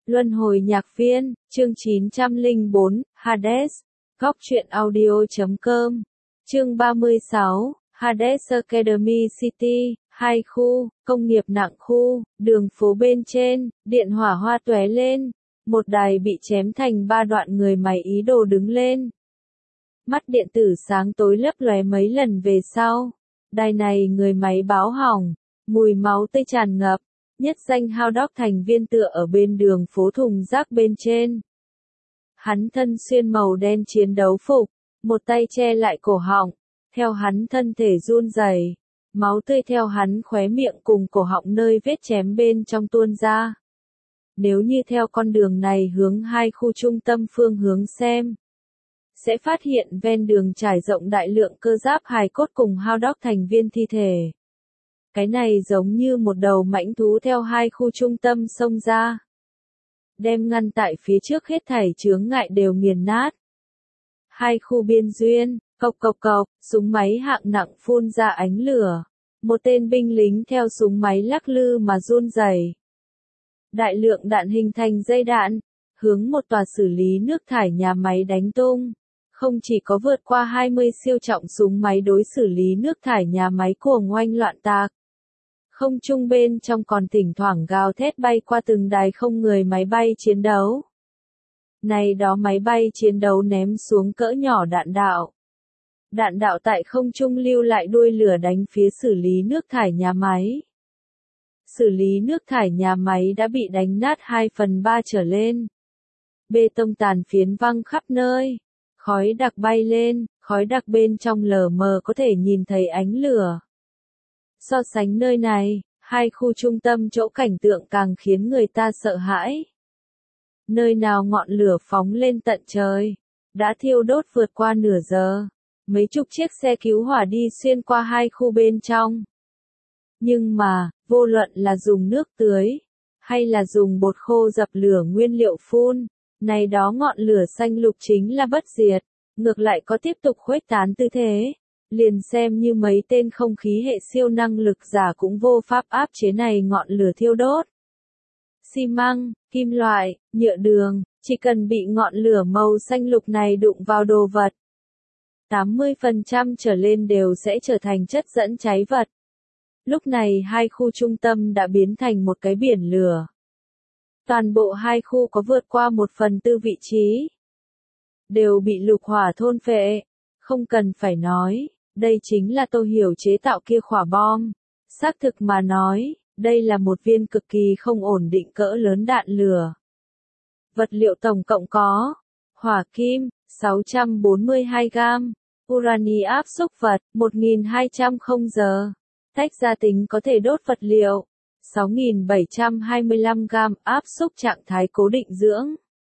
Luân hồi nhạc viên, chương 904, Hades, góc truyện audio.com, chương 36, Hades Academy City, 2 khu, công nghiệp nặng khu, đường phố bên trên, điện hỏa hoa tóe lên, một đài bị chém thành 3 đoạn, người máy ý đồ đứng lên. Mắt điện tử sáng tối lấp lóe mấy lần về sau, đài này người máy báo hỏng, mùi máu tươi tràn ngập. Nhất danh hao đốc thành viên tựa ở bên đường phố thùng rác bên trên. Hắn thân xuyên màu đen chiến đấu phục, một tay che lại cổ họng, theo hắn thân thể run rẩy, máu tươi theo hắn khóe miệng cùng cổ họng nơi vết chém bên trong tuôn ra. Nếu như theo con đường này hướng 2 khu trung tâm phương hướng xem, sẽ phát hiện ven đường trải rộng đại lượng cơ giáp hài cốt cùng hao đốc thành viên thi thể. Cái này giống như một đầu mãnh thú theo 2 khu trung tâm xông ra. Đem ngăn tại phía trước hết thảy chướng ngại đều nghiền nát. 2 khu biên duyên, cộc cộc cộc, súng máy hạng nặng phun ra ánh lửa. Một tên binh lính theo súng máy lắc lư mà run rẩy. Đại lượng đạn hình thành dây đạn, hướng một tòa xử lý nước thải nhà máy đánh tung. Không chỉ có vượt qua 20 siêu trọng súng máy đối xử lý nước thải nhà máy cuồng oanh loạn tạc. Không trung bên trong còn thỉnh thoảng gào thét bay qua từng đài không người máy bay chiến đấu. Này đó máy bay chiến đấu ném xuống cỡ nhỏ đạn đạo. Đạn đạo tại không trung lưu lại đuôi lửa đánh phía xử lý nước thải nhà máy. Xử lý nước thải nhà máy đã bị đánh nát 2/3 trở lên. Bê tông tàn phiến văng khắp nơi. Khói đặc bay lên, khói đặc bên trong lờ mờ có thể nhìn thấy ánh lửa. So sánh nơi này, 2 khu trung tâm chỗ cảnh tượng càng khiến người ta sợ hãi. Nơi nào ngọn lửa phóng lên tận trời, đã thiêu đốt vượt qua nửa giờ. Mấy chục chiếc xe cứu hỏa đi xuyên qua 2 khu bên trong. Nhưng mà, vô luận là dùng nước tưới, hay là dùng bột khô dập lửa nguyên liệu phun, này đó ngọn lửa xanh lục chính là bất diệt, ngược lại có tiếp tục khuếch tán tư thế. Liền xem như mấy tên không khí hệ siêu năng lực giả cũng vô pháp áp chế này ngọn lửa thiêu đốt. Xi măng, kim loại, nhựa đường, chỉ cần bị ngọn lửa màu xanh lục này đụng vào đồ vật, 80% trở lên đều sẽ trở thành chất dẫn cháy vật. Lúc này 2 khu trung tâm đã biến thành một cái biển lửa. Toàn bộ 2 khu có vượt qua 1/4 vị trí đều bị lục hỏa thôn phệ. Không cần phải nói, đây chính là Tô Hiểu chế tạo kia quả bom. Xác thực mà nói, đây là một viên cực kỳ không ổn định cỡ lớn đạn lửa. Vật liệu tổng cộng có hỏa kim, 642 gam, urani áp xúc vật, 1.200 giờ. Tách ra tính có thể đốt vật liệu, 6.725 gam áp xúc trạng thái cố định dưỡng,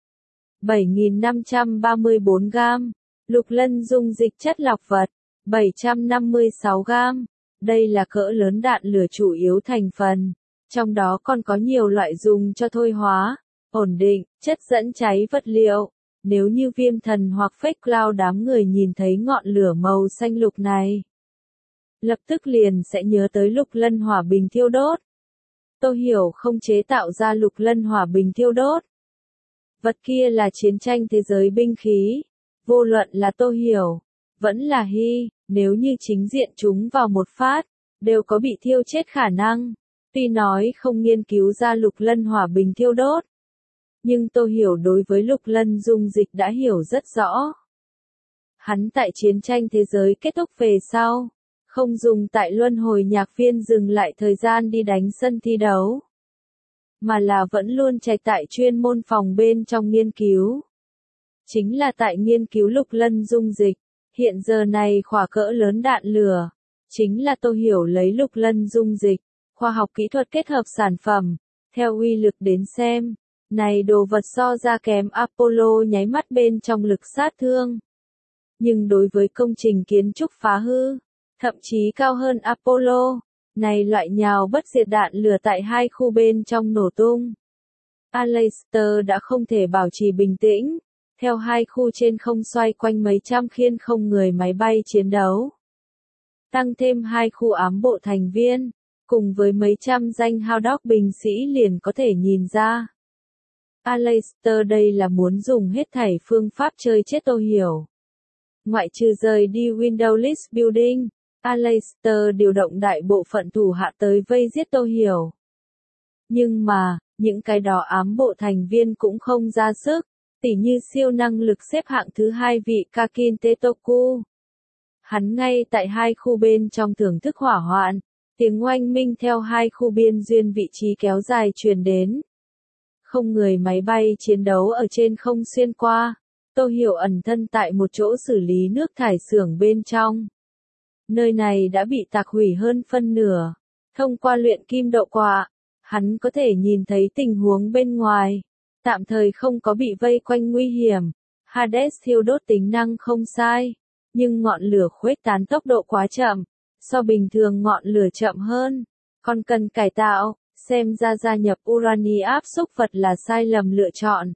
7.534 gam. Lục lân dung dịch chất lọc vật, 756 gam. Đây là cỡ lớn đạn lửa chủ yếu thành phần. Trong đó còn có nhiều loại dùng cho thôi hóa, ổn định, chất dẫn cháy vật liệu. Nếu như Viêm Thần hoặc Fake Cloud đám người nhìn thấy ngọn lửa màu xanh lục này, lập tức liền sẽ nhớ tới lục lân hỏa bình thiêu đốt. Tô Hiểu không chế tạo ra lục lân hỏa bình thiêu đốt. Vật kia là chiến tranh thế giới binh khí. Vô luận là Tô Hiểu, vẫn là Hy, nếu như chính diện chúng vào một phát, đều có bị thiêu chết khả năng. Tuy nói không nghiên cứu ra lục lân hỏa bình thiêu đốt, nhưng Tô Hiểu đối với lục lân dung dịch đã hiểu rất rõ. Hắn tại chiến tranh thế giới kết thúc về sau, không dùng tại luân hồi nhạc viên dừng lại thời gian đi đánh sân thi đấu, mà là vẫn luôn chạy tại chuyên môn phòng bên trong nghiên cứu. Chính là tại nghiên cứu lục lân dung dịch. Hiện giờ này khỏa cỡ lớn đạn lửa, chính là Tô Hiểu lấy lục lân dung dịch, khoa học kỹ thuật kết hợp sản phẩm. Theo uy lực đến xem, này đồ vật so ra kém Apollo nháy mắt bên trong lực sát thương. Nhưng đối với công trình kiến trúc phá hư, thậm chí cao hơn Apollo, này loại nhào bất diệt đạn lửa tại 2 khu bên trong nổ tung. Aleister đã không thể bảo trì bình tĩnh. Theo 2 khu trên không xoay quanh mấy trăm khiên không người máy bay chiến đấu. Tăng thêm 2 khu ám bộ thành viên, cùng với mấy trăm danh hao đốc binh sĩ liền có thể nhìn ra. Aleister đây là muốn dùng hết thảy phương pháp chơi chết Tô Hiểu. Ngoại trừ rời đi Windowless Building, Aleister điều động đại bộ phận thủ hạ tới vây giết Tô Hiểu. Nhưng mà, những cái đó ám bộ thành viên cũng không ra sức, tỉ như siêu năng lực xếp hạng thứ 2 vị Kakin Tetoku. Hắn ngay tại hai khu bên trong thưởng thức hỏa hoạn, tiếng oanh minh theo hai khu biên duyên vị trí kéo dài truyền đến. Không người máy bay chiến đấu ở trên không xuyên qua, Tô Hiểu ẩn thân tại một chỗ xử lý nước thải xưởng bên trong. Nơi này đã bị tạc hủy hơn phân nửa. Thông qua luyện kim đậu quạ, hắn có thể nhìn thấy tình huống bên ngoài. Tạm thời không có bị vây quanh nguy hiểm. Hades thiêu đốt tính năng không sai, nhưng ngọn lửa khuếch tán tốc độ quá chậm, so bình thường ngọn lửa chậm hơn, còn cần cải tạo, xem ra gia nhập urani áp xúc vật là sai lầm lựa chọn.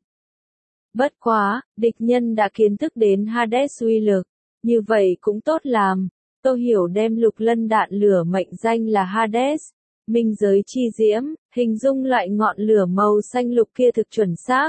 Bất quá, địch nhân đã kiến thức đến Hades uy lực, như vậy cũng tốt làm. Tô Hiểu đem lục lân đạn lửa mệnh danh là Hades, minh giới chi diễm, hình dung loại ngọn lửa màu xanh lục kia thực chuẩn xác.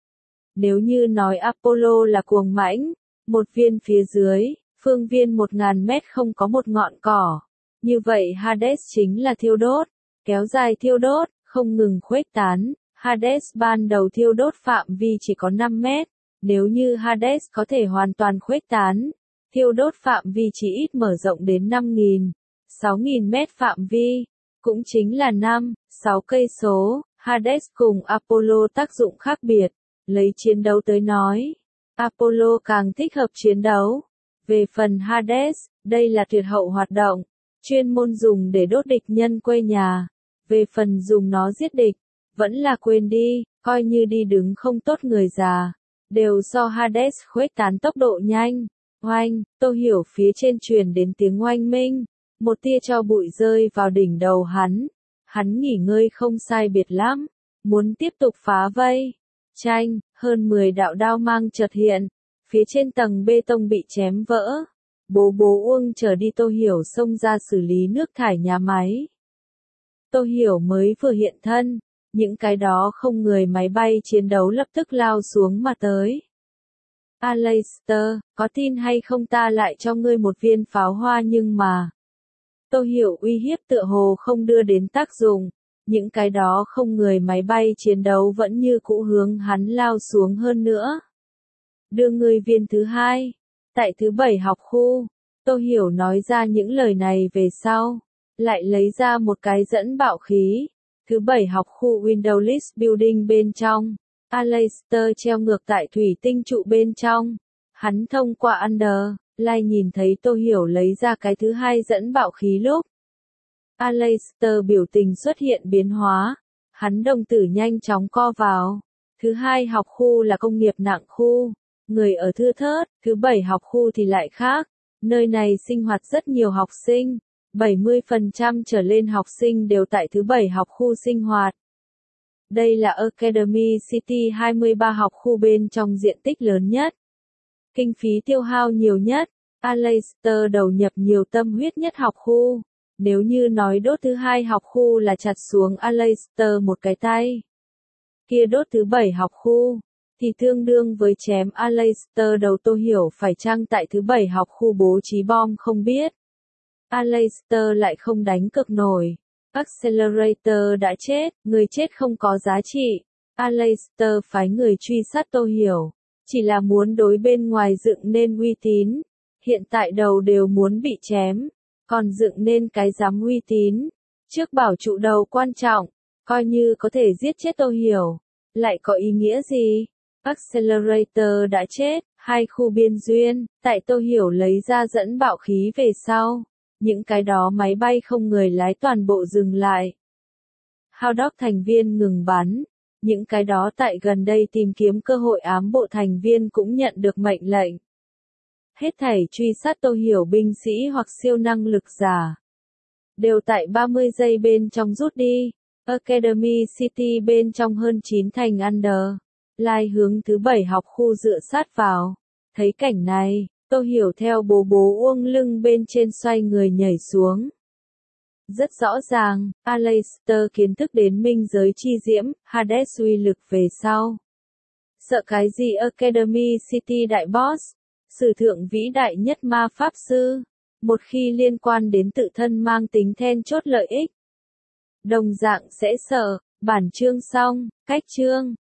Nếu như nói Apollo là cuồng mãnh, một viên phía dưới, phương viên 1000 mét không có một ngọn cỏ, như vậy Hades chính là thiêu đốt, kéo dài thiêu đốt, không ngừng khuếch tán. Hades ban đầu thiêu đốt phạm vi chỉ có 5 mét, nếu như Hades có thể hoàn toàn khuếch tán, thiêu đốt phạm vi chỉ ít mở rộng đến 5.000, 6.000 mét phạm vi, cũng chính là 5, 6 cây số. Hades cùng Apollo tác dụng khác biệt, lấy chiến đấu tới nói, Apollo càng thích hợp chiến đấu. Về phần Hades, đây là tuyệt hậu hoạt động, chuyên môn dùng để đốt địch nhân quê nhà. Về phần dùng nó giết địch, vẫn là quên đi, coi như đi đứng không tốt người già, đều do Hades khuếch tán tốc độ nhanh. Oanh, Tô Hiểu phía trên truyền đến tiếng oanh minh, một tia tro bụi rơi vào đỉnh đầu hắn nghỉ ngơi không sai biệt lắm, muốn tiếp tục phá vây. Chanh, hơn 10 đạo đao mang chợt hiện, phía trên tầng bê tông bị chém vỡ. Bố Uông trở đi Tô Hiểu xông ra xử lý nước thải nhà máy. Tô Hiểu mới vừa hiện thân, những cái đó không người máy bay chiến đấu lập tức lao xuống mà tới. Aleister, có tin hay không ta lại cho ngươi một viên pháo hoa nhưng mà. Tô Hiểu uy hiếp tựa hồ không đưa đến tác dụng, những cái đó không người máy bay chiến đấu vẫn như cũ hướng hắn lao xuống hơn nữa. Đưa ngươi viên thứ 2, tại thứ 7 học khu, Tô Hiểu nói ra những lời này về sau, lại lấy ra một cái dẫn bạo khí. Thứ 7 học khu Windowless Building bên trong, Aleister treo ngược tại thủy tinh trụ bên trong. Hắn thông qua underline nhìn thấy Tô Hiểu lấy ra cái thứ 2 dẫn bạo khí lúc. Aleister biểu tình xuất hiện biến hóa, hắn đồng tử nhanh chóng co vào. Thứ 2 học khu là công nghiệp nặng khu, người ở thưa thớt, thứ 7 học khu thì lại khác, nơi này sinh hoạt rất nhiều học sinh. 70% trở lên học sinh đều tại thứ 7 học khu sinh hoạt. Đây là Academy City 23 học khu bên trong diện tích lớn nhất. Kinh phí tiêu hao nhiều nhất, Aleister đầu nhập nhiều tâm huyết nhất học khu. Nếu như nói đốt thứ 2 học khu là chặt xuống Aleister một cái tay, kia đốt thứ 7 học khu, thì tương đương với chém Aleister đầu. Tô Hiểu phải chăng tại thứ 7 học khu bố trí bom không biết. Aleister lại không đánh cược nổi. Accelerator đã chết, người chết không có giá trị. Aleister phái người truy sát Tô Hiểu, chỉ là muốn đối bên ngoài dựng nên uy tín. Hiện tại đầu đều muốn bị chém, còn dựng nên cái dám uy tín. Trước bảo trụ đầu quan trọng, coi như có thể giết chết Tô Hiểu, lại có ý nghĩa gì? Accelerator đã chết, hai khu biên duyên, tại Tô Hiểu lấy ra dẫn bạo khí về sau. Những cái đó máy bay không người lái toàn bộ dừng lại. Howdog thành viên ngừng bắn. Những cái đó tại gần đây tìm kiếm cơ hội ám bộ thành viên cũng nhận được mệnh lệnh. Hết thảy truy sát Tô Hiểu binh sĩ hoặc siêu năng lực giả. Đều tại 30 giây bên trong rút đi. Academy City bên trong hơn 9 thành underline hướng thứ 7 học khu dựa sát vào. Thấy cảnh này, Tô Hiểu theo bố Uông lưng bên trên xoay người nhảy xuống. Rất rõ ràng, Aleister kiến thức đến minh giới chi diễm, Hades uy lực về sau. Sợ cái gì Academy City đại boss? Sử thượng vĩ đại nhất ma pháp sư. Một khi liên quan đến tự thân mang tính then chốt lợi ích. Đồng dạng sẽ sợ. Bản chương xong, cách chương.